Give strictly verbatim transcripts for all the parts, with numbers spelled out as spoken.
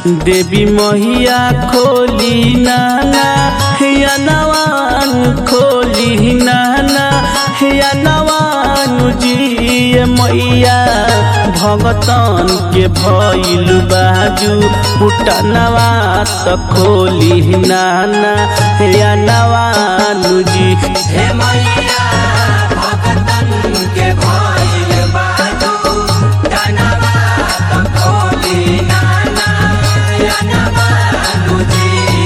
देवी मैया खोली नाना या नवान खोली नाना या नवान जी मैया भगतन के भइल बाजू उठनवा त खोली नाना या नवान जी हे मैया भगतन के भइल बाजू उठनवा त खोली नाना या नवान जी।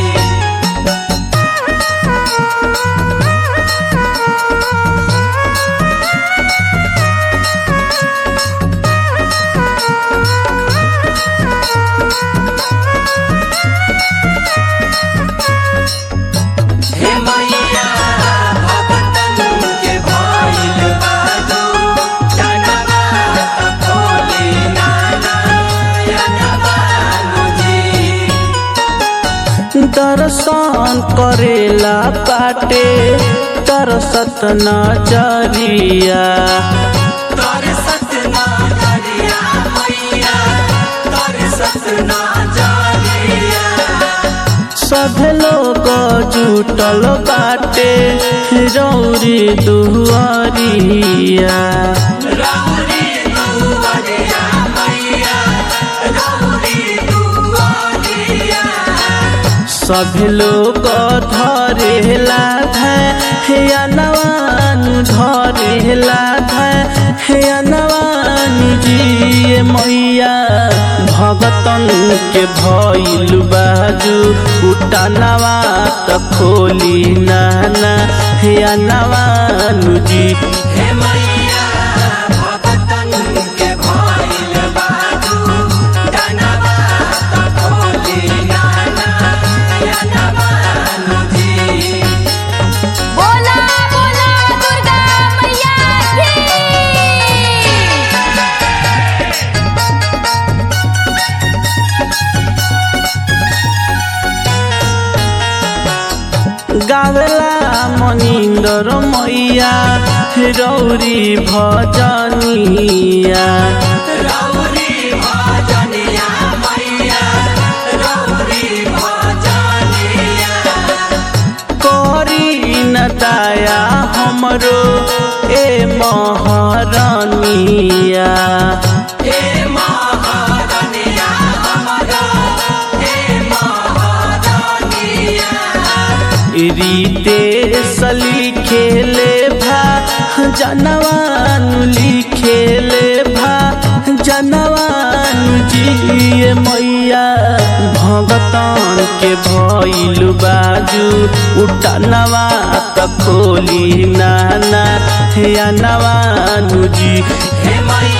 दर्शन करेला बाटे तरसत नजरिया तरसत नजरिया मैया तरसत नजरिया। सब लोग जुटल बाटे रौरी दुआरिया रौरी दुआरिया मैया रौरी दुआरिया। सब लोग धरेला है नवान धरेला है नवान जी मैया भगतन के भइल बाजू उठनवा त खोली नाना या नवान जी। हे मैया भगतन के भइल बाजू उठनवा त खोली नाना या नवान जी। बोला बोला दुर्गा मैया गावला मनिंदर मैया रौरी भजनिया रौरी भजनिया मैया रौरी भजनिया। करी न दया हमरो ए महारानिया हे महारानिया हमरो हे महारानिया। रीते सली खेले भा जनवान लिखेले भा जनवान जी मैया भगतन के भइल बाजू उठनवा त खोली नाना या नवान जी। हे मैया